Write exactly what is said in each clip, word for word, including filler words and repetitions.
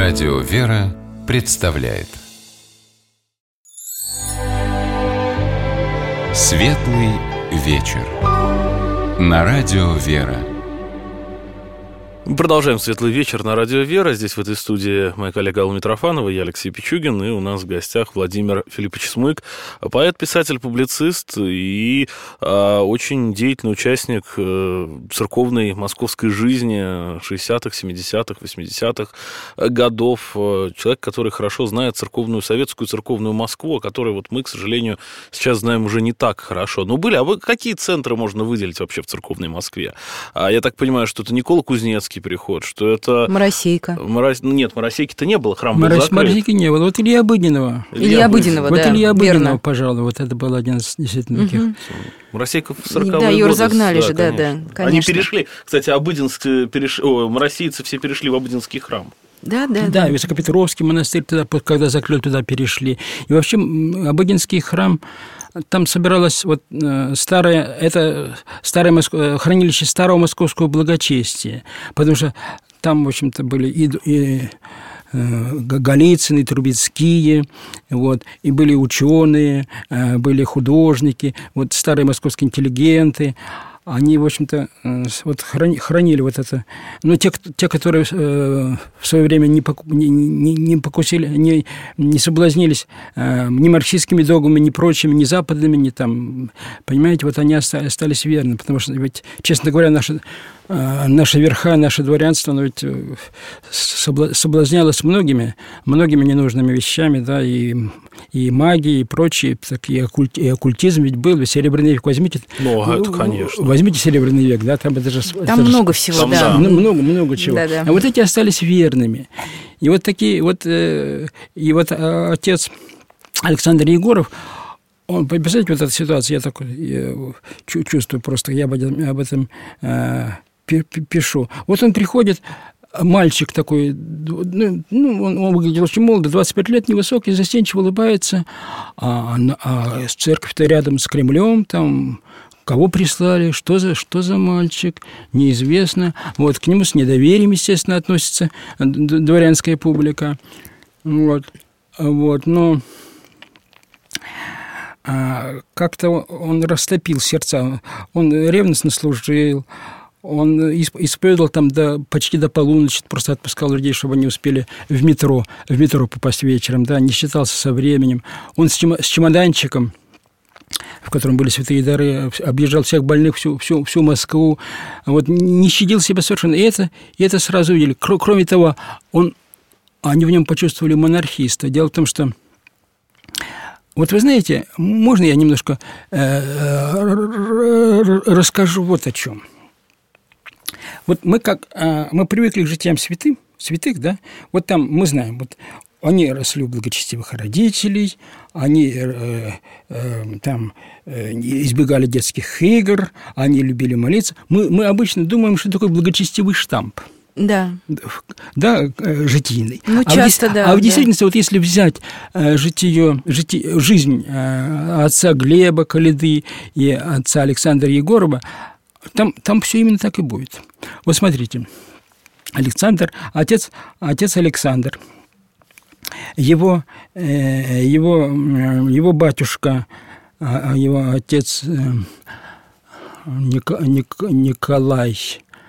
Радио «Вера» представляет Светлый вечер на Радио «Вера». Мы продолжаем «Светлый вечер» на Радио «Вера». Здесь, в этой студии, моя коллега Алла Митрофанова, я Алексей Пичугин, и у нас в гостях Владимир Филиппович Смык, поэт, писатель, публицист и а, очень деятельный участник а, церковной московской жизни шестидесятых, семидесятых, восьмидесятых годов. Человек, который хорошо знает церковную, советскую церковную Москву, о которой вот мы, к сожалению, сейчас знаем уже не так хорошо. Но были, а вы какие центры можно выделить вообще в церковной Москве? А, я так понимаю, что это Никола Кузнецкий приход, что это... Моросейка. Морос... Нет, Моросейки-то не было, храм Морос... был закрыт. Моросейки не было. Вот Илья Обыденного. Илья, Илья Обыденного, да. Вот Илья Обыденного, пожалуй, вот это был один из действительно таких. Угу. Моросейка в сороковые да, годы. ее разогнали же, да, конечно. да, конечно. Они перешли, кстати, Обыденск, переш... О, моросейцы все перешли в Обыденский храм. Да, да, да. Да, Высокопетровский монастырь, туда, когда закрыли, туда перешли. И вообще Обыденский храм, там собиралось вот старое, это старое Моск... хранилище старого московского благочестия, потому что там, в общем-то, были и, и Голицыны, Трубецкие, вот, и были ученые, были художники, вот, старые московские интеллигенты. Они, в общем-то, вот хранили вот это. Но те, те которые э, в свое время не, поку, не, не, не покусили, не, не соблазнились э, ни марксистскими догмами, ни прочими, ни западными, ни там, понимаете, вот они остались верны. Потому что, ведь, честно говоря, наши, э, наши верха, наше дворянство, оно ведь соблазнялось многими, многими ненужными вещами, да, и, и магией, и прочее, так, и, оккульт, и оккультизм ведь был, Серебряный век, возьмите. Ну, это, конечно. Возьмите Серебряный век, да, там это же... Там это много же, всего, там, да. Много, много чего. Да, да. А вот эти остались верными. И вот такие, вот, э, и вот э, отец Александр Егоров, он, представляете, вот эта ситуация, я такой я чувствую просто, я об этом, об этом э, пишу. Вот он приходит, мальчик такой, ну, он, он выглядел очень молодо, двадцать пять лет, невысокий, застенчиво улыбается, а, а церковь-то рядом с Кремлем, там... Кого прислали, что за, что за мальчик, неизвестно. Вот, к нему с недоверием, естественно, относится дворянская публика. Вот, вот, но а, как-то он растопил сердца. Он ревностно служил, он исповедовал там до, почти до полуночи, просто отпускал людей, чтобы они успели в метро, в метро попасть вечером, да, не считался со временем. Он с, чем, с чемоданчиком, в котором были святые дары, объезжал всех больных, всю, всю, всю Москву, вот, не щадил себя совершенно. И это, и это сразу видели. Кроме того, он, они в нем почувствовали монархиста. Дело в том, что, вот вы знаете, можно я немножко э, расскажу вот о чем. Вот мы как, э, мы привыкли к житиям святым, святых, да, вот там мы знаем, вот, они росли у благочестивых родителей, они э, э, там э, избегали детских игр, они любили молиться. Мы, мы обычно думаем, что такое благочестивый штамп. Да. Да, житийный. Ну, а часто, в, да. А в да. действительности, вот если взять э, житие, житие, жизнь э, отца Глеба Коляды и отца Александра Егорова, там, там все именно так и будет. Вот смотрите, Александр, отец, отец Александр, Его, его, его батюшка, его отец Николай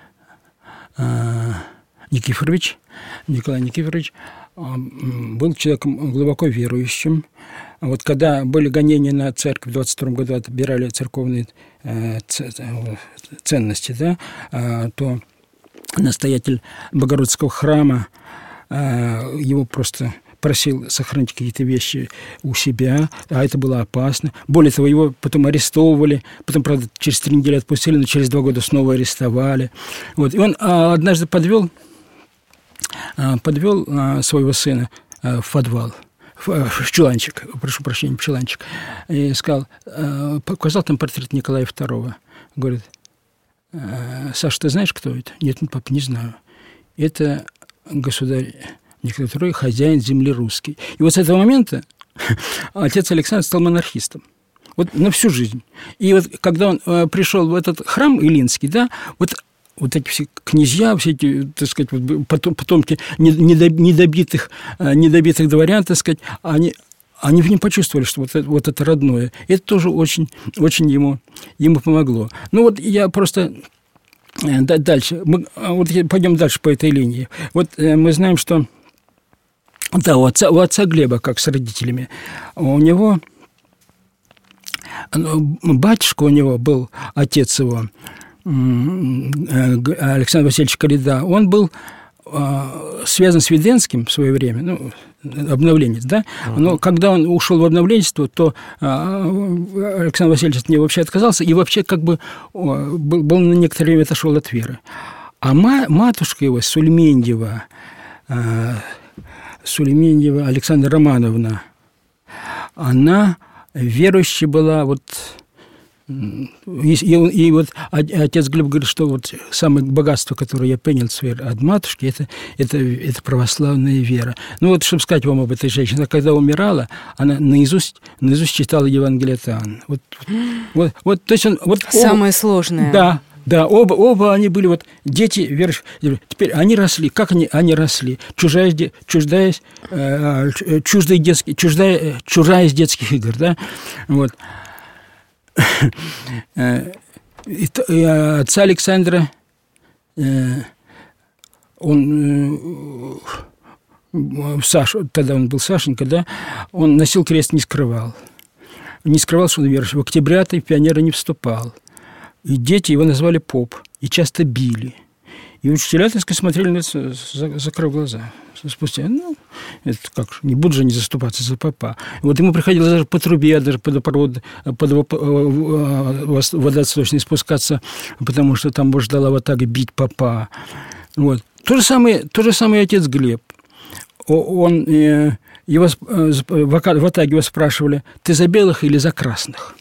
Никифорович, Николай Никифорович был человеком глубоко верующим. Вот когда были гонения на церковь, в двадцать втором году отбирали церковные ценности, да, то настоятель Богородского храма его просто просил сохранить какие-то вещи у себя, а это было опасно. Более того, его потом арестовывали, потом, правда, через три недели отпустили, но через два года снова арестовали. Вот. И он а, однажды подвел, а, подвел а, своего сына а, в подвал, в, в чуланчик, прошу прощения, в чуланчик, и сказал, а, показал там портрет Николая второго. Говорит, а, Саша, ты знаешь, кто это? Нет, ну, пап, не знаю. Это государь Николай второй, хозяин земли русской. И вот с этого момента отец Александр стал монархистом. Вот на всю жизнь. И вот когда он э, пришел в этот храм Илинский, да, вот вот эти все князья, все эти, так сказать, вот потомки недобитых, недобитых дворян, так сказать, они, они в нем почувствовали, что вот это, вот это родное. Это тоже очень, очень ему, ему помогло. Ну вот я просто... Дальше. Мы, вот пойдем дальше по этой линии. Вот мы знаем, что да, у отца, у отца Глеба, как с родителями, у него батюшка у него был, отец его, Александр Васильевич Коляда, он был связан с Веденским в свое время, ну, обновленец, да, но когда он ушел в обновленчество, то Александр Васильевич от него вообще отказался и вообще как бы был на некоторое время отошел от веры. А матушка его, Сульмендьева, Сульмендьева Александра Романовна, она верующая была, вот, и, и вот отец Глеб говорит, что вот самое богатство, которое я принял от матушки, это, это, это православная вера. Ну вот, чтобы сказать вам об этой женщине, когда умирала, она наизусть, наизусть читала Евангелие от Иоанна. Вот, вот, вот, то есть он, вот, самое сложное. Да. Да, оба, оба они были вот дети верующих. Теперь они росли. Как они, они росли? Чужая, чуждая, чуждая, детский, чуждая, чужая из детских игр, да? Вот. Отца Александра, он, Саша, тогда он был Сашенька, да, он носил крест, не скрывал. Не скрывал, что он верующий. В октябрята и в пионеры не вступал. И дети его назвали поп, и часто били. И учителя, так сказать, смотрели на это, закрыв глаза. Спустя, ну, это как же, не буду же не заступаться за попа. И вот ему приходилось даже по трубе, даже под водопровод, под водосточный спускаться, потому что там ждала вот так бить попа. Вот. То же самое, то же самое отец Глеб. Он, его, в Атаге его спрашивали, ты за белых или за красных?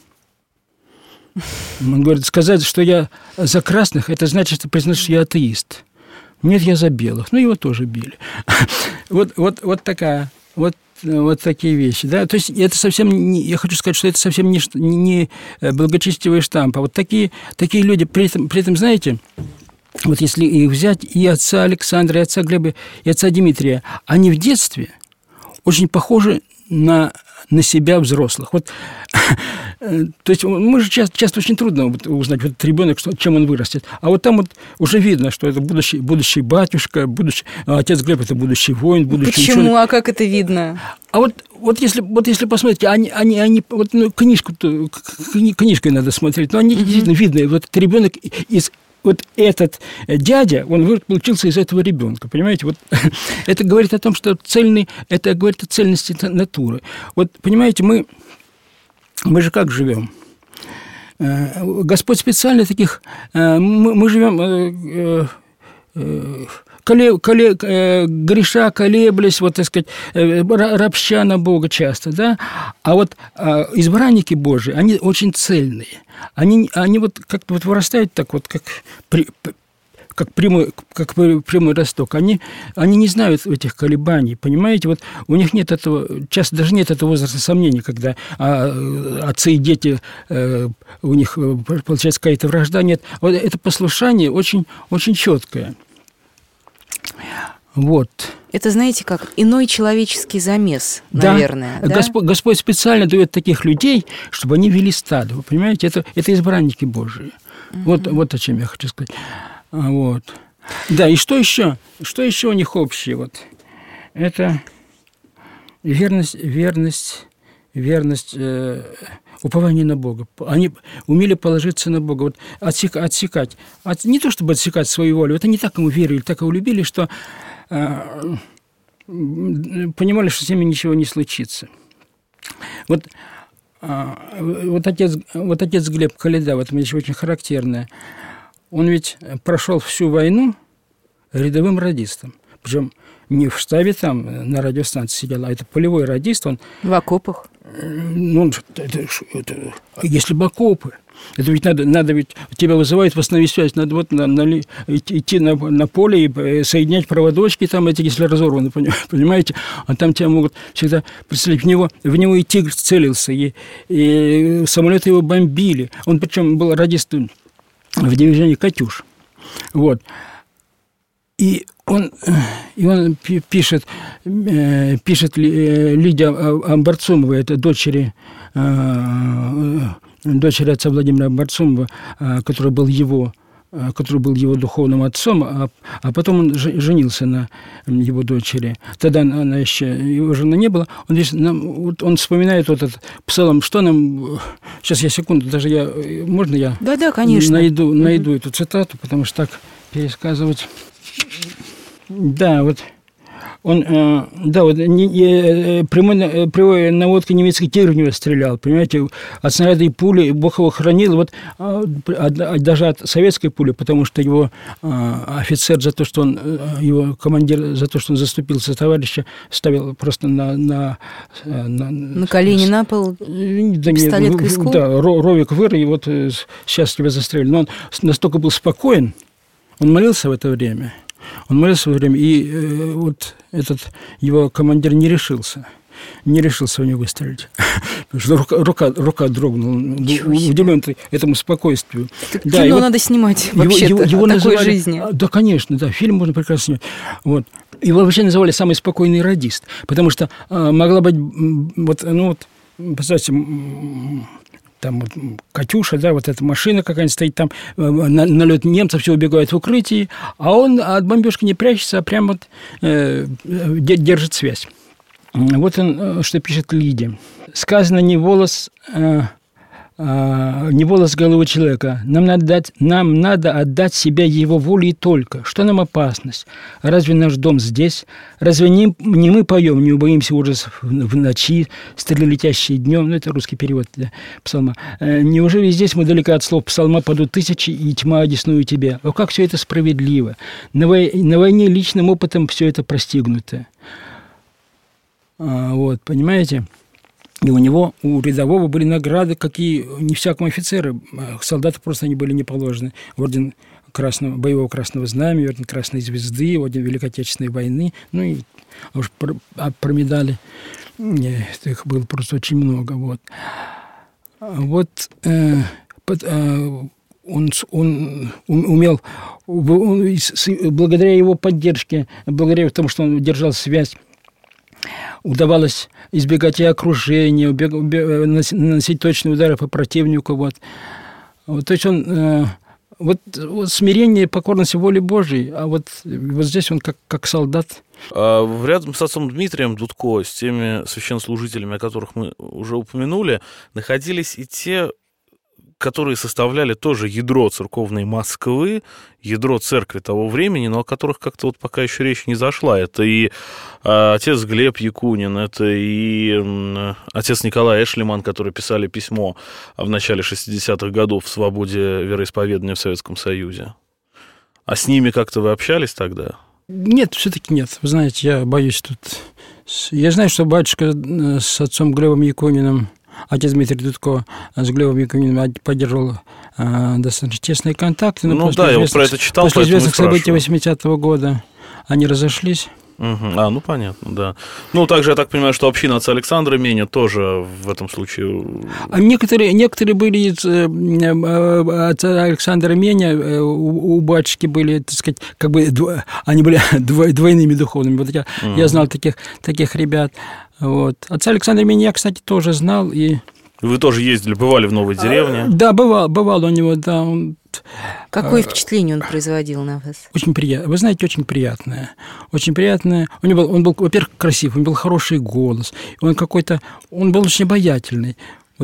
Он говорит, сказать, что я за красных, это значит, что признать, что я атеист. Нет, я за белых. Ну, его тоже били. Вот, вот, вот такая, вот, вот такие вещи. Да? То есть это совсем не, я хочу сказать, что это совсем не, не благочестивые штампы. А вот такие, такие люди, при этом, при этом, знаете, вот если их взять, и отца Александра, и отца Глеба, и отца Дмитрия, они в детстве очень похожи на, на себя взрослых. Вот, то есть мы же часто, часто очень трудно узнать, вот этот ребенок, что, чем он вырастет. А вот там вот уже видно, что это будущий, будущий батюшка, будущий, отец Глеб – это будущий воин, будущий Почему? ученый. А как это видно? А вот, вот, если, вот если посмотрите, они, они, они, вот, ну, книжку, книжкой надо смотреть, но они действительно видны. Вот этот ребенок из... Вот этот дядя, он получился из этого ребенка, понимаете? Вот это говорит о том, что цельный, это говорит о цельности натуры. Вот, понимаете, мы, мы же как живем? Господь специально таких... Мы, мы живем... Коле, коле, э, греша, колеблясь, вот, так сказать, э, ропща на Бога часто, да? А вот э, избранники Божии, они очень цельные. Они, они вот как-то вот вырастают так вот, как, при, как, прямой, как прямой росток. Они, они не знают этих колебаний, понимаете? Вот у них нет этого, часто даже нет этого возраста сомнений, когда а, отцы и дети, э, у них получается какая-то вражда. Нет. Вот это послушание очень, очень четкое. Вот. Это, знаете, как иной человеческий замес, да. наверное. Да? Господь, Господь специально дает таких людей, чтобы они вели стадо. Вы понимаете? Это, это избранники Божии. Угу. Вот, вот о чем я хочу сказать. Вот. Да, и что еще? Что еще у них общее? Вот. Это верность, верность, верность, э, упование на Бога. Они умели положиться на Бога. Вот отсека, отсекать. От, не то, чтобы отсекать свою волю. Это не так ему верили, так его любили, что э, понимали, что с ними ничего не случится. Вот, э, вот, отец, вот отец Глеб Коляда, вот мне еще очень характерное. Он ведь прошел всю войну рядовым радистом. Причем не в штабе там на радиостанции сидел, а это полевой радист. Он, в окопах? Ну, это, это, если бы окопы. Это ведь надо, надо ведь, тебя вызывают в основе связи, надо вот на, на, идти на, на поле и соединять проводочки, там эти, если разорваны, понимаете, а там тебя могут всегда представить, в него, в него и тигр целился, и, и самолеты его бомбили. Он причем был радистом в дивизионе «Катюш». Вот. И он, и он пишет, пишет Лидия Амбарцумова, это дочери, дочери отца Владимира Амбарцумова, который был его, который был его духовным отцом, а, а потом он женился на его дочери. Тогда она еще, его жены не было. Он, здесь, вот он вспоминает вот этот псалом, что нам... Сейчас я секунду, даже я... Можно я да, да, конечно. найду, найду mm-hmm. эту цитату, потому что так пересказывать... Да, вот он, э, да, вот не, не, прямой, прямой наводкой немецкий тигр в него стрелял, понимаете, от снаряда и пули Бог его хранил, вот а, даже от советской пули, потому что его а, офицер за то, что он, его командир за то, что он заступился товарища, ставил просто на... На, на, на колени, с, на пол, да, пистолет к виску? Да, ровик выр, и вот сейчас тебя застрелили. Но он настолько был спокоен, он молился в это время, Он молился во время, и э, вот этот его командир не решился. Не решился в него выстрелить. Потому что рука, рука, рука дрогнула. Удивлен этому спокойствию. Так да, кино его, надо снимать вообще-то его, его, его о такой называли, жизни. Да, конечно, да, фильм можно прекрасно снять. Вот. Его вообще называли самый спокойный радист, потому что э, могла быть, вот, ну вот, представьте, там вот «Катюша», да, вот эта машина какая-нибудь стоит, там налет немцев, все убегают в укрытии, а он от бомбежки не прячется, а прям вот э, держит связь. Вот он, что пишет Лидия. Сказано не волос, э, э, не волос головы человека. Нам надо, дать, нам надо отдать себя его воле и только. Что нам опасность? Разве наш дом здесь? Разве не, не мы поем, не убоимся ужасов в ночи, стрелы, летящие днем? Ну, это русский перевод, да, псалма. Неужели здесь мы далеко от слов псалма падут тысячи, и тьма одесную тебя? О, как все это справедливо! На, вой, на войне личным опытом все это простигнуто. А, вот, понимаете? И у него, у рядового были награды, какие не всякому офицеру. Солдаты просто они были не положены. Орден красного, боевого красного знамени, орден Красной Звезды, орден Великой Отечественной войны. Ну и уж про, а про медали их было просто очень много. Вот, вот э, под, э, он, он умел, он, благодаря его поддержке, благодаря тому, что он держал связь, удавалось избегать и окружения, убег, убег, наносить точные удары по противнику. Вот. Вот, то есть он... Э, вот, вот смирение и покорность воле Божией, а вот, вот здесь он как, как солдат. А рядом с отцом Дмитрием Дудко, с теми священнослужителями, о которых мы уже упомянули, находились и те, которые составляли тоже ядро церковной Москвы, ядро церкви того времени, но о которых как-то вот пока еще речь не зашла. Это и а, отец Глеб Якунин, это и м, отец Николай Эшлиман, которые писали письмо в начале шестидесятых годов в свободе вероисповедания в Советском Союзе. А с ними как-то вы общались тогда? Нет, все-таки нет. Вы знаете, я боюсь тут... Я знаю, что батюшка с отцом Глебом Якуниным, отец Дмитрий Дудко с Глебом Якуниным поддерживал э, достаточно тесные контакты. Но ну да, я вот про это читал, после известных событий восьмидесятого года они разошлись. Угу. А, ну понятно, да. Ну, также я так понимаю, что община отца Александра Меня тоже в этом случае... А некоторые, некоторые были из э, отца Александра Меня, э, у, у батюшки были, так сказать, как бы, дво, они были двойными духовными. Вот я, угу. я знал таких, таких ребят. Вот. Отца Александра Меня я, кстати, тоже знал. И... Вы тоже ездили, бывали в Новой деревне? А, да, бывал, бывал у него, да. Он... Какое впечатление он производил на вас? Очень приятно. Вы знаете, очень приятное. Очень приятное. У него был, он был, во-первых, красив, у него был хороший голос. Он какой-то... Он был очень обаятельный. Вот.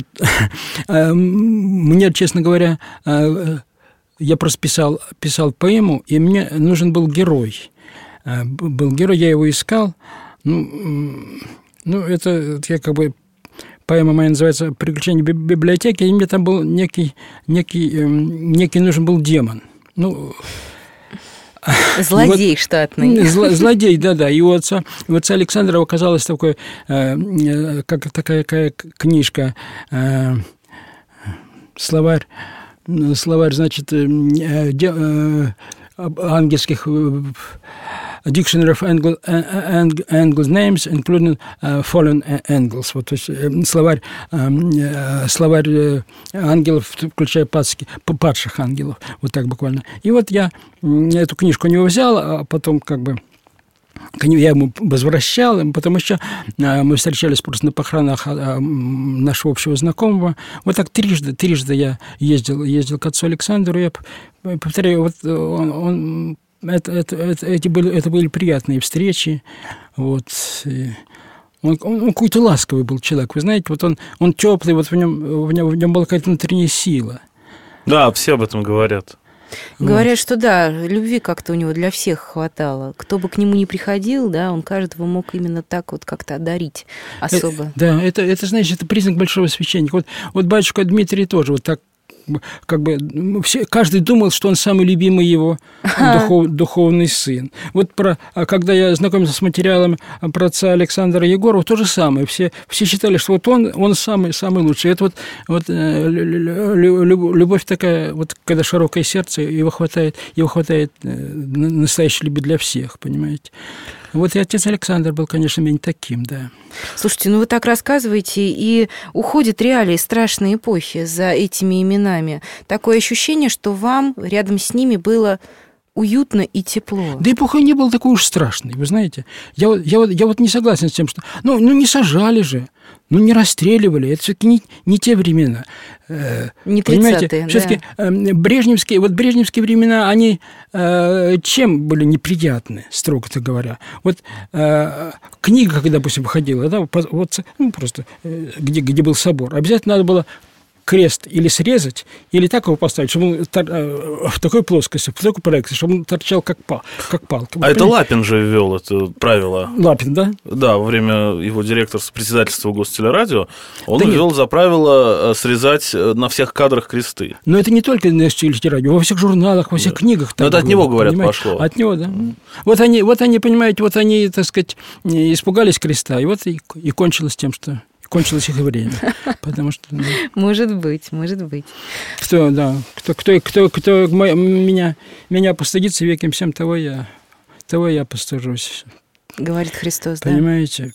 Мне, честно говоря, я просто писал, писал поэму, и мне нужен был герой. Был герой, я его искал. Ну, ну это я как бы... Поэма моя называется «Приключения библиотеки», и мне там был некий, некий, некий нужен был демон. Ну, злодей вот, штатный. Зло, злодей, да-да. И у отца, у отца Александра оказалась такой, э, как, такая, такая книжка, э, словарь, словарь, значит, э, де, э, ангельских a dictionary of angle, angle names, including uh, fallen angles. Вот, то есть словарь, uh, словарь uh, ангелов, включая падские, падших ангелов. Вот так буквально. И вот я эту книжку у него взял, а потом как бы я ему возвращал, потом еще мы встречались просто на похоронах нашего общего знакомого. Вот так трижды, трижды я ездил, ездил к отцу Александру. Я повторяю, вот он, он, это, это, это, эти были, это были приятные встречи. Вот. Он, он, он какой-то ласковый был человек, вы знаете, вот он, он теплый, вот в нем, в нем, в нем была какая-то внутренняя сила. Да, все об этом говорят. Говорят, вот. Что да, любви как-то у него для всех хватало. Кто бы к нему ни приходил, да, он каждого мог именно так вот как-то одарить особо. Это, да, это, это, знаешь, это признак большого священника. Вот, вот батюшка Дмитрий тоже вот так, как бы, все, каждый думал, что он самый любимый его духов, духовный сын. Вот про, а когда я знакомился с материалом про отца Александра Егорова, то же самое. Все, все считали, что вот он, он самый, самый лучший. Это вот, вот любовь такая, вот когда широкое сердце, его хватает, его хватает настоящей любви для всех, понимаете? Вот и отец Александр был, конечно, менее таким, да. Слушайте, ну вы так рассказываете, и уходят реалии страшной эпохи за этими именами. Такое ощущение, что вам рядом с ними было уютно и тепло. Да эпоха не была такой уж страшной, вы знаете. Я, я, я вот не согласен с тем, что... Ну, ну не сажали же, ну не расстреливали. Это все-таки не, не те времена. Не тридцатые, да. Все-таки брежневские, вот брежневские времена, они э, чем были неприятны, строго-то говоря? Вот э, книга, когда, допустим, выходила, да, вот, ну, просто, э, где, где был собор, обязательно надо было крест или срезать, или так его поставить, чтобы он в такой плоскости, в такой проекции, чтобы он торчал как, пал, как палка. А это Лапин же ввел это правило. Лапин, да? Да, во время его директорства, председательства Гостелерадио, он да ввел нет. за правило срезать на всех кадрах кресты. Но это не только на телерадио, во всех журналах, во всех да. книгах. Но это от него, говорят, понимаете? Пошло. От него, да. Mm. Вот они, вот они, понимаете, вот они, так сказать, испугались креста, и вот и, и кончилось тем, что... Кончилось их время, потому что... Ну, может быть, может быть. Кто, да, кто, кто, кто, кто меня, меня постыдится веком всем, того я, того я постыжусь. Говорит Христос, понимаете?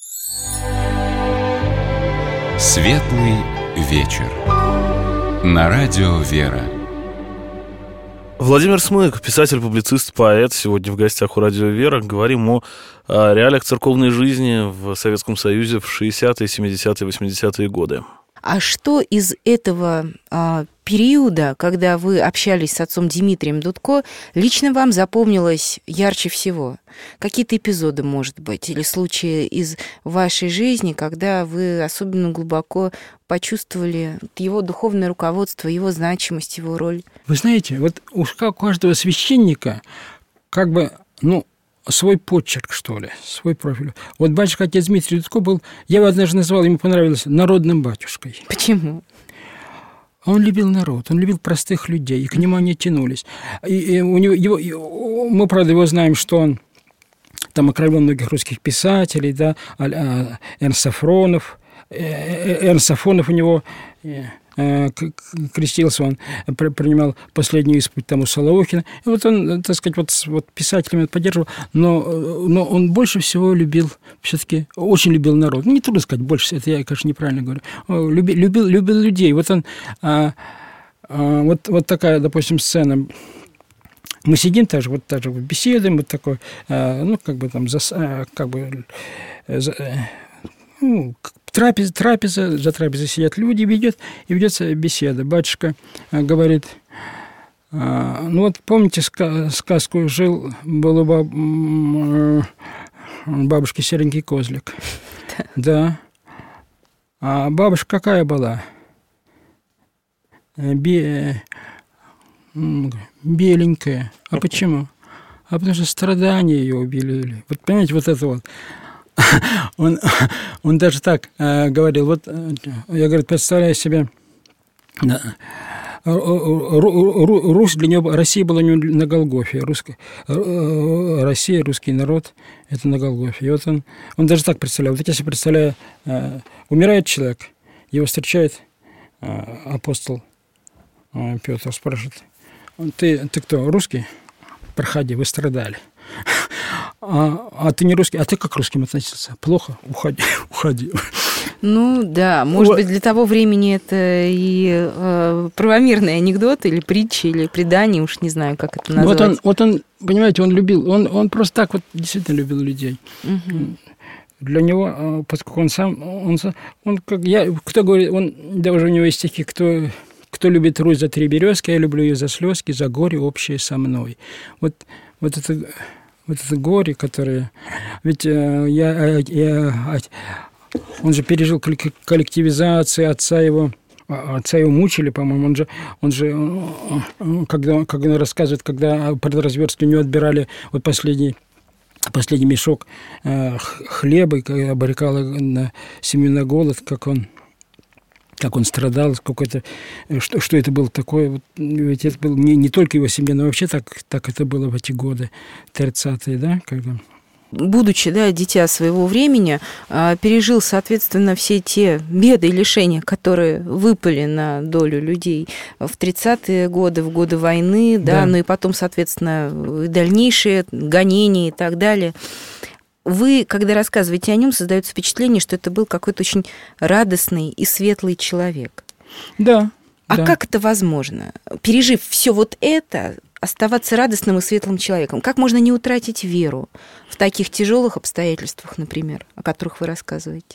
Да? Светлый вечер. На радио «Вера». Владимир Смык, писатель, публицист, поэт. Сегодня в гостях у радио «Вера». Говорим о реалиях церковной жизни в Советском Союзе в шестидесятые, семидесятые, восьмидесятые годы. А что из этого а, периода, когда вы общались с отцом Дмитрием Дудко, лично вам запомнилось ярче всего? Какие-то эпизоды, может быть, или случаи из вашей жизни, когда вы особенно глубоко почувствовали его духовное руководство, его значимость, его роль? Вы знаете, вот у каждого священника как бы, ну, свой почерк, что ли, свой профиль. Вот батюшка отец Дмитрий Дудко был, я его однажды назвал, ему понравилось, народным батюшкой. Почему? Он любил народ, он любил простых людей, и к нему они тянулись. И, и у него, его, и, мы, правда, его знаем, что он там окровил многих русских писателей, да, Эрнст Сафронов, Эрнст Сафронов у него... крестился, он принимал последнюю исповедь там у Солоухина. И вот он, так сказать, вот, вот писателями поддерживал, но, но он больше всего любил, все-таки очень любил народ. Ну, не трудно сказать больше, это я, конечно, неправильно говорю. Любил, любил, любил людей. Вот он, а, а, вот, вот такая, допустим, сцена. Мы сидим также, вот так же беседуем, вот такой, а, ну, как бы там, за, как бы, за, ну, Трапеза, трапеза, за трапезой сидят люди, ведет, и ведется беседа. Батюшка говорит, ну вот помните сказку «Жил был у баб... бабушки серенький козлик». Да. А бабушка какая была? Бе... Беленькая. А почему? А потому что страдания ее убили. Вот понимаете, вот это вот. Он, он даже так э, говорил, вот, э, я, говорит, представляю себе, э, Русь для него, Россия была у него на Голгофе, русская, э, Россия, русский народ, это на Голгофе. И вот он, он даже так представлял, вот я себе представляю, э, умирает человек, его встречает э, апостол э, Петр, спрашивает, ты, ты кто, русский? Проходи, вы страдали. а, а ты не русский, а ты как к русским относился? Плохо? Уходи, уходи. Ну да, может Вот. быть, для того времени это и э, правомерный анекдот, или притча, или предание, уж не знаю, как это назвать. Вот он, вот он, понимаете, он любил, он, он просто так вот действительно любил людей. Угу. Для него, поскольку он сам, он, он как я, кто говорит, он, да уже у него есть стихи, кто, кто любит Русь за три березки, я люблю ее за слезки, за горе общее со мной. Вот, вот это, вот это горе, которое, ведь я, я, я он же пережил коллективизацию, отца его, отца его мучили, по-моему, он же, он же когда, когда он рассказывает, когда при разверстке у него отбирали вот последний, последний мешок хлеба, и когда обрекала на семью на голод, как он, как он страдал, какой-то, что, что это было такое. Вот, ведь это было не, не только его семья, но вообще так, так это было в эти годы, тридцатые, да, когда... Будучи, да, дитя своего времени, пережил, соответственно, все те беды и лишения, которые выпали на долю людей в тридцатые годы, в годы войны, да, да. ну и потом, соответственно, дальнейшие гонения и так далее. Вы, когда рассказываете о нем, создается впечатление, что это был какой-то очень радостный и светлый человек. Да. А да. как это возможно? Пережив все вот это, оставаться радостным и светлым человеком? Как можно не утратить веру в таких тяжелых обстоятельствах, например, о которых вы рассказываете?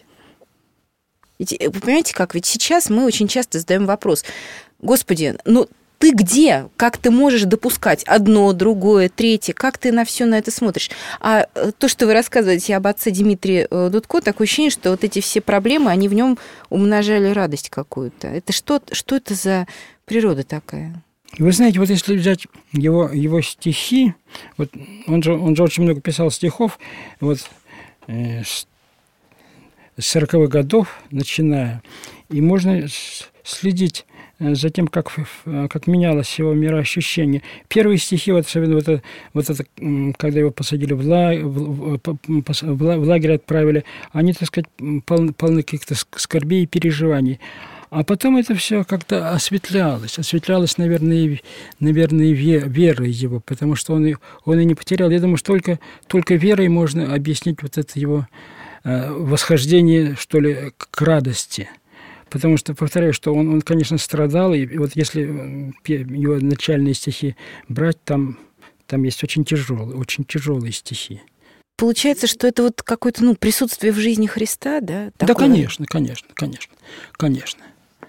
Ведь, вы понимаете, как? Ведь сейчас мы очень часто задаем вопрос: Господи, ну ты где? Как ты можешь допускать одно, другое, третье? Как ты на все на это смотришь? А то, что вы рассказываете об отце Дмитрии Дудко, такое ощущение, что вот эти все проблемы, они в нем умножали радость какую-то. Это что, что это за природа такая? Вы знаете, вот если взять его, его стихи, вот он же, он же очень много писал стихов, вот э, с сороковых годов начиная, и можно следить за тем, как, как менялось его мироощущение. Первые стихи, вот, особенно вот это, вот это, когда его посадили в, лагерь, в, в, в лагерь отправили, они, так сказать, полны, полны каких-то скорбей и переживаний. А потом это все как-то осветлялось. Осветлялось, наверное, наверное верой его, потому что он, он и не потерял. Я думаю, что только, только верой можно объяснить вот это его восхождение, что ли, к радости. Потому что, повторяю, что он, он, конечно, страдал, и вот если его начальные стихи брать, там, там есть очень тяжелые, очень тяжелые стихи. Получается, что это вот какое-то, ну, присутствие в жизни Христа, да? Такое? Да, конечно, конечно, конечно, конечно.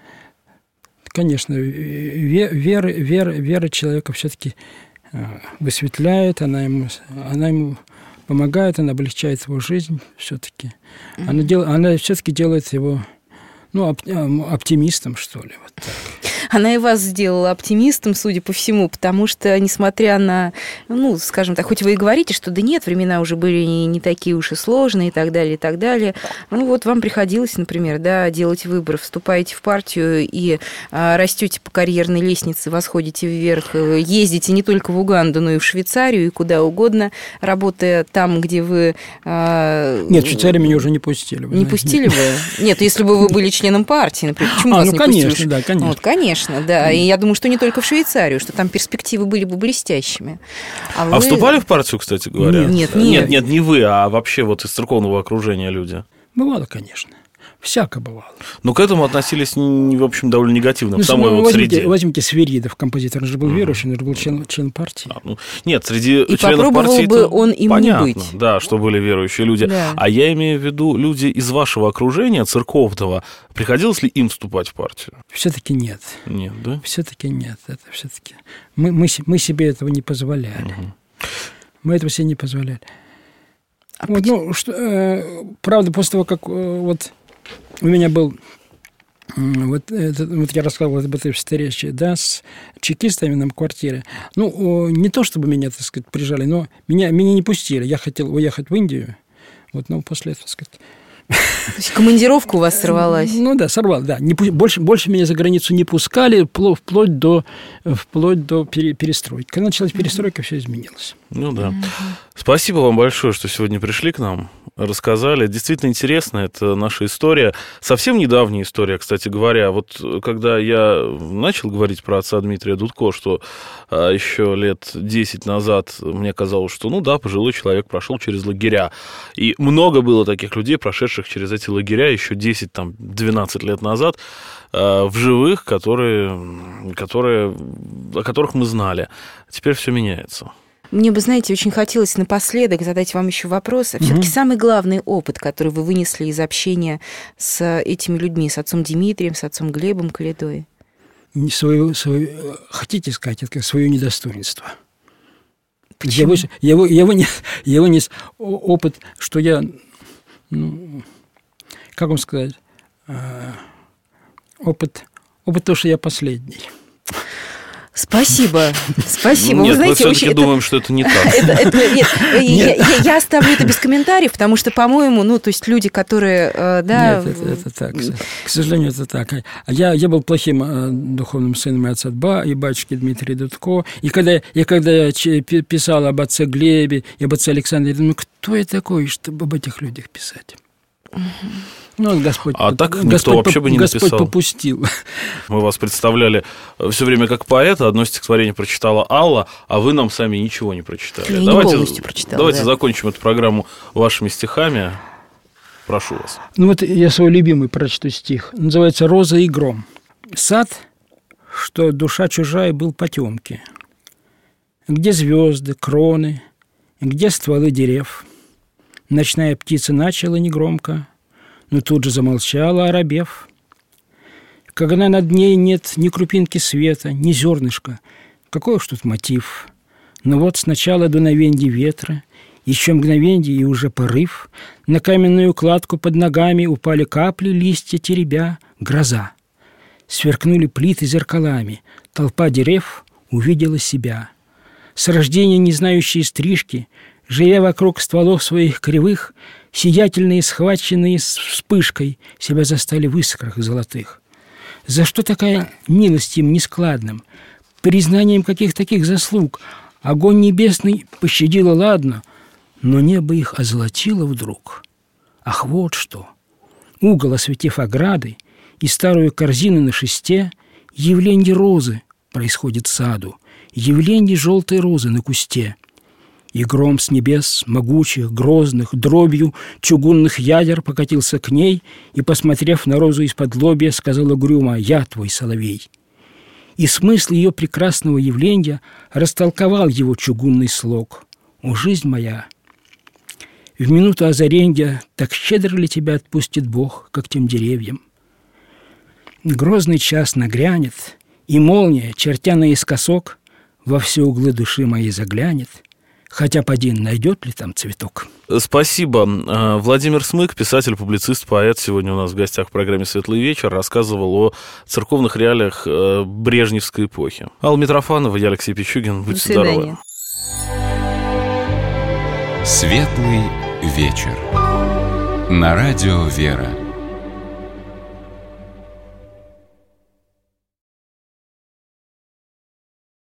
Конечно, вера, вера, вера человека все-таки высветляет, она ему, она ему помогает, она облегчает его жизнь все-таки. Mm-hmm. Она, дел, она все-таки делает его... Ну, оптимистом, что ли, вот так. Она и вас сделала оптимистом, судя по всему, потому что, несмотря на, ну, скажем так, хоть вы и говорите, что да нет, времена уже были не, не такие уж и сложные и так далее, и так далее, ну, вот вам приходилось, например, да, делать выбор, вступаете в партию и а, растете по карьерной лестнице, восходите вверх, ездите не только в Уганду, но и в Швейцарию, и куда угодно, работая там, где вы... А... Нет, в Швейцарию меня уже не пустили. Не знаете. Пустили вы? Нет, если бы вы были членом партии, например, почему а, вас ну, не конечно, пустили? Да, конечно, вот, конечно, да. И я думаю, что не только в Швейцарию, что там перспективы были бы блестящими. А, вы... а вступали в партию, кстати говоря? Нет, нет, нет. Нет, нет, не вы, а вообще вот из церковного окружения люди. Бывало, конечно. Всяко бывало. Но к этому относились, в общем, довольно негативно, ну, в самой ну, вот возьмите, среде. Возьмите Свиридов, композитор, он же был верующий, он же был член, член партии. А, ну, нет, среди и членов партии бы он им понятно, не быть. Да, что были верующие люди. Да. А я имею в виду, люди из вашего окружения церковного, приходилось ли им вступать в партию? Все-таки нет. Нет, да? Все-таки нет. Это все-таки... Мы, мы, мы себе этого не позволяли. Угу. Мы этого себе не позволяли. А вот, ну, что, э, правда, после того, как э, вот у меня был, вот, это, вот я рассказывал об этой встрече, да, с чекистами на квартире. Ну, не то, чтобы меня, так сказать, прижали, но меня, меня не пустили. Я хотел уехать в Индию. Вот, ну, после этого, так сказать... То есть командировка у вас сорвалась? Ну да, сорвал, да. Не, больше, больше меня за границу не пускали, вплоть до, вплоть до перестройки. Когда началась перестройка, все изменилось. Ну да. Спасибо вам большое, что сегодня пришли к нам. рассказали. Действительно интересно, это наша история. Совсем недавняя история, кстати говоря. Вот когда я начал говорить про отца Дмитрия Дудко, что а, еще лет десять назад мне казалось, что, ну да, пожилой человек прошел через лагеря. И много было таких людей, прошедших через эти лагеря еще десять-двенадцать лет назад, а, в живых, которые, которые, о которых мы знали. Теперь все меняется. Мне бы, знаете, очень хотелось напоследок задать вам еще вопрос. А все-таки самый главный опыт, который вы вынесли из общения с этими людьми, с отцом Дмитрием, с отцом Глебом Колядой? Свою, свою, хотите сказать, это свое недостоинство. Почему? Я, я, я, вынес, я вынес опыт, что я, ну, как вам сказать, опыт, опыт того, что я последний. Спасибо, спасибо. Нет, вы знаете, мы все-таки очень, думаем, это, что это не так. Это, это, нет, нет. Я, я оставлю это без комментариев, потому что, по-моему, ну, то есть люди, которые, да... Нет, это, это так. К сожалению, это так. Я, я был плохим духовным сыном и отца и батюшки Дмитрия Дудко. И когда, и когда я писал об отце Глебе и об отце Александре, я думаю, кто я такой, чтобы об этих людях писать? Ну, Господь, а так никто Господь, вообще бы не Господь написал. попустил. Мы вас представляли все время как поэта. Одно стихотворение прочитала Алла, а вы нам сами ничего не прочитали. Я давайте, не полностью прочитала. Давайте да. закончим эту программу вашими стихами. Прошу вас. Ну вот я свой любимый прочту стих. Называется «Роза и гром». Сад, что душа чужая, был потемки. Где звезды, кроны, где стволы дерев. Ночная птица начала негромко, но тут же замолчала, оробев. Когда над ней нет ни крупинки света, ни зернышка, какой уж тут мотив? Но вот сначала дуновенье ветра, еще мгновенье и уже порыв, на каменную кладку под ногами упали капли, листья теребя, гроза. Сверкнули плиты зеркалами, толпа дерев увидела себя. С рождения не знающие стрижки, живя вокруг стволов своих кривых, сиятельные, схваченные с вспышкой, себя застали в искрах золотых. За что такая милость им нескладным? Признанием каких таких заслуг? Огонь небесный пощадило, ладно, но небо их озолотило вдруг. Ах, вот что! Угол, осветив ограды, и старую корзину на шесте, явление розы происходит в саду, явление желтой розы на кусте. И гром с небес, могучих, грозных, дробью чугунных ядер покатился к ней и, посмотрев на розу из-под лобья, сказал угрюмо: «Я твой соловей». И смысл ее прекрасного явления растолковал его чугунный слог: «О, жизнь моя, в минуту озаренья так щедро ли тебя отпустит Бог, как тем деревьям? Грозный час нагрянет, и молния, чертя наискосок, во все углы души моей заглянет, хотя поди, найдет ли там цветок». Спасибо. Владимир Смык, писатель, публицист, поэт, сегодня у нас в гостях в программе «Светлый вечер», рассказывал о церковных реалиях брежневской эпохи. Алла Митрофанова, я Алексей Пичугин. Будьте здоровы. «Светлый вечер» на радио «Вера».